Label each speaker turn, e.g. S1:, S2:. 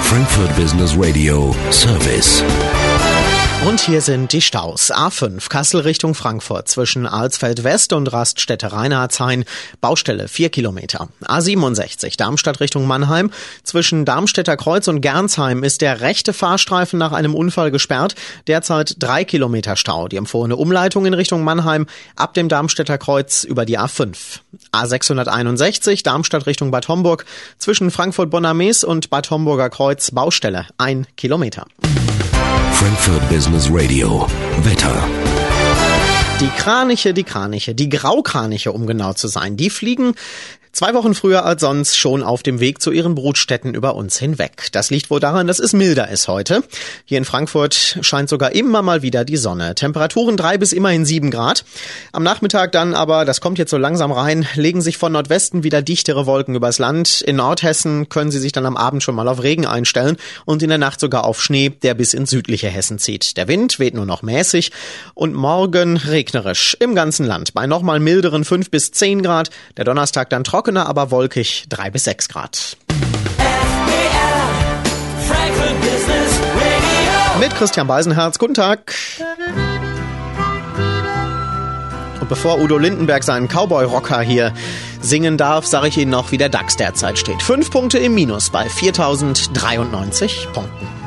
S1: Frankfurt Business Radio Service.
S2: Und hier sind die Staus. A5 Kassel Richtung Frankfurt zwischen Alsfeld West und Raststätte Reinhardshain. Baustelle 4 Kilometer. A67 Darmstadt Richtung Mannheim. Zwischen Darmstädter Kreuz und Gernsheim ist der rechte Fahrstreifen nach einem Unfall gesperrt. Derzeit 3 Kilometer Stau. Die empfohlene Umleitung in Richtung Mannheim ab dem Darmstädter Kreuz über die A5. A661 Darmstadt Richtung Bad Homburg. Zwischen Frankfurt-Bonnermees und Bad Homburger Kreuz Baustelle 1 Kilometer.
S1: Frankfurt Business Radio. Wetter.
S2: Die Graukraniche, um genau zu sein, die fliegen 2 Wochen früher als sonst schon auf dem Weg zu ihren Brutstätten über uns hinweg. Das liegt wohl daran, dass es milder ist heute. Hier in Frankfurt scheint sogar immer mal wieder die Sonne. Temperaturen 3 bis immerhin 7 Grad. Am Nachmittag dann aber, das kommt jetzt so langsam rein, legen sich von Nordwesten wieder dichtere Wolken übers Land. In Nordhessen können sie sich dann am Abend schon mal auf Regen einstellen und in der Nacht sogar auf Schnee, der bis ins südliche Hessen zieht. Der Wind weht nur noch mäßig und morgen regnerisch im ganzen Land. Bei nochmal milderen 5 bis 10 Grad. Der Donnerstag dann trockener, aber wolkig 3 bis 6 Grad. Mit Christian Beisenherz, guten Tag. Und bevor Udo Lindenberg seinen Cowboy-Rocker hier singen darf, sage ich Ihnen noch, wie der DAX derzeit steht. 5 Punkte im Minus bei 4.093 Punkten.